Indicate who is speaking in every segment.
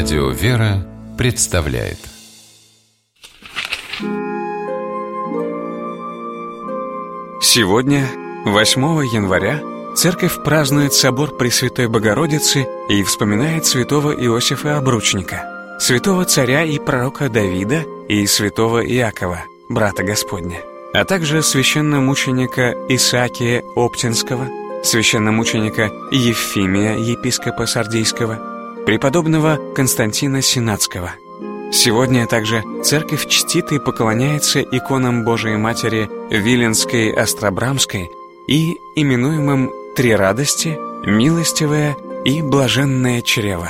Speaker 1: Радио «Вера» представляет.
Speaker 2: Сегодня, 8 января, Церковь празднует собор Пресвятой Богородицы и вспоминает святого Иосифа Обручника, святого царя и пророка Давида и святого Иакова, брата Господня, а также священномученика Исаакия Оптинского, священномученика Евфимия, епископа Сардийского, преподобного Константина Сенатского. Сегодня также Церковь чтит и поклоняется иконам Божией Матери Виленской Остробрамской и именуемым «Три радости», «Милостивое» и «Блаженное чрево».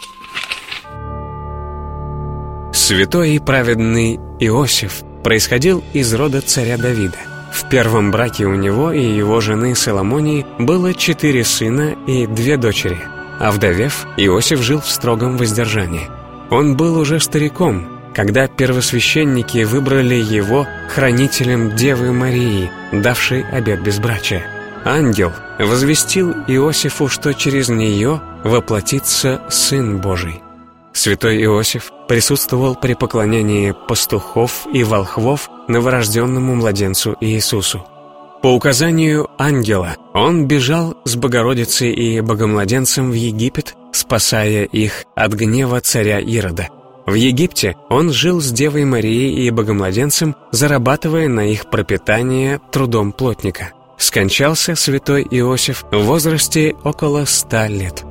Speaker 2: Святой и праведный Иосиф происходил из рода царя Давида. В первом браке у него и его жены Соломонии было 4 сына и 2 дочери. А вдовев, Иосиф жил в строгом воздержании. Он был уже стариком, когда первосвященники выбрали его хранителем Девы Марии, давшей обет безбрачия. Ангел возвестил Иосифу, что через нее воплотится Сын Божий. Святой Иосиф присутствовал при поклонении пастухов и волхвов новорожденному младенцу Иисусу. По указанию ангела он бежал с Богородицей и Богомладенцем в Египет, спасая их от гнева царя Ирода. В Египте он жил с Девой Марией и Богомладенцем, зарабатывая на их пропитание трудом плотника. Скончался святой Иосиф в возрасте около 100 лет.